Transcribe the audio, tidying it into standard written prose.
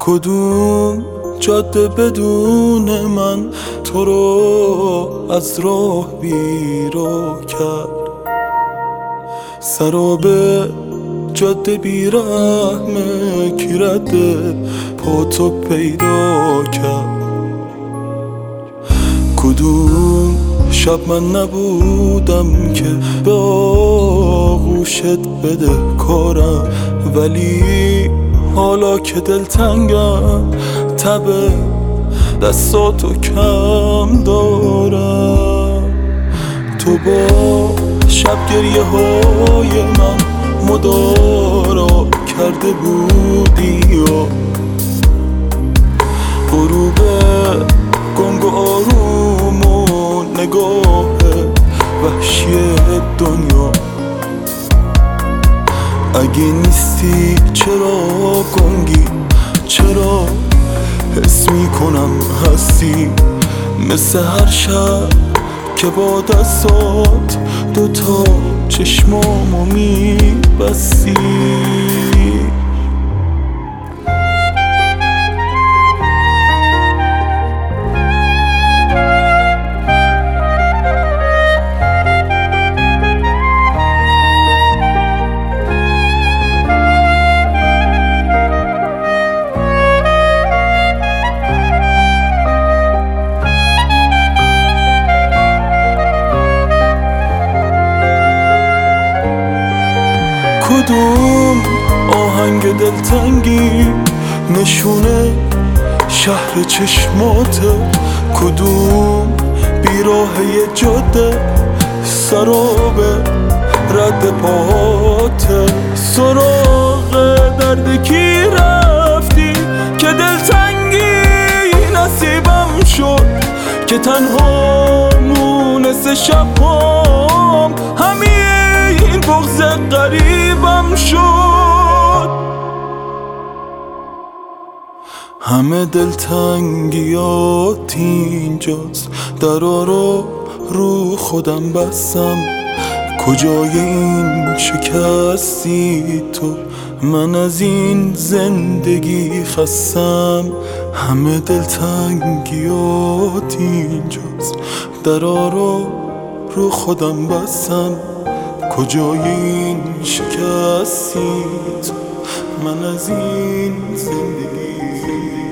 کدوم جاده بدون من تو رو از راه بیرو کرد؟ سر به جاده بیرحمه کی رده پا تو پیدا کرد؟ کدوم شب من نبودم که به آغوشت بده کارم، ولی حالا که دلتنگم تب دستاتو کم دارم. تو با شب گریه های من مدارا کرده بودی یا غروب گنگ و آروم و نگاه وحشی دنیا. اگه نیستی چرا گنگی، چرا حس میکنم هستی مثل هر شب که با دستات دوتا چشمامو میبستی. کدوم آهنگ دلتنگی نشونه شهر چشماته؟ کدوم بیراه جاده سرابه رد پاته؟ سراغ درد کی رفتی که دلتنگی نصیبم شد، که تنها مونس شبام همین بغض قریبم شد. همه دلتنگیات اینجاست، درا رو خودم بستم. کجای این شکستی تو؟ من از این زندگی خستم. همه دلتنگیات اینجاست، درا رو خودم بستم. کجای این شکستی تو؟ من از این زندگی